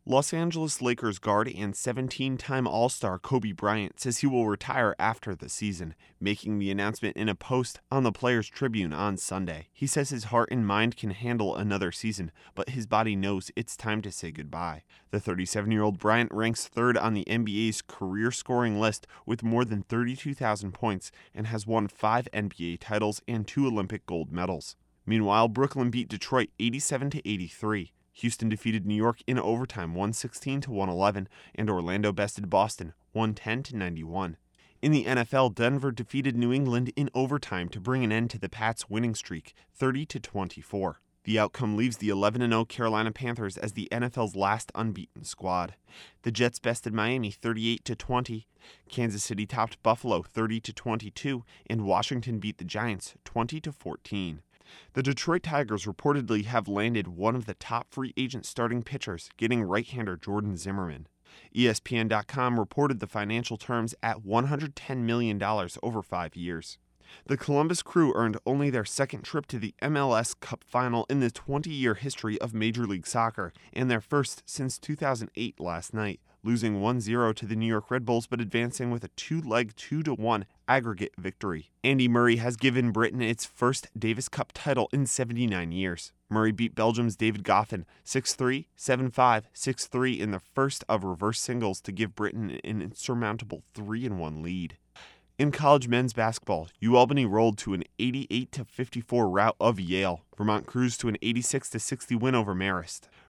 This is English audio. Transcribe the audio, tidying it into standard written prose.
Los Angeles Lakers guard and 17-time All-Star Kobe Bryant says he will retire after the season, making the announcement in a post on the Players Tribune on Sunday. He says his heart and mind can handle another season, but his body knows it's time to say goodbye. The 37-year-old Bryant ranks third on the NBA's career scoring list with more than 32,000 points and has won 5 NBA titles and 2 Olympic gold medals. Meanwhile, Brooklyn beat Detroit 87-83. Houston defeated New York in overtime 116-111, and Orlando bested Boston 110-91. In the NFL, Denver defeated New England in overtime to bring an end to the Pats' winning streak 30-24. The outcome leaves the 11-0 Carolina Panthers as the NFL's last unbeaten squad. The Jets bested Miami 38-20. Kansas City topped Buffalo 30-22, and Washington beat the Giants 20-14. The Detroit Tigers reportedly have landed one of the top free agent starting pitchers, getting right-hander Jordan Zimmermann. ESPN.com reported the financial terms at $110 million over 5 years. The Columbus Crew earned only their second trip to the MLS Cup final in the 20-year history of Major League Soccer, and their first since 2008 last night, losing 1-0 to the New York Red Bulls but advancing with a two-leg 2-1 aggregate victory. Andy Murray has given Britain its first Davis Cup title in 79 years. Murray beat Belgium's David Goffin 6-3, 7-5, 6-3 in the first of reverse singles to give Britain an insurmountable 3-1 lead. In college men's basketball, UAlbany rolled to an 88-54 rout of Yale. Vermont cruised to an 86-60 win over Marist.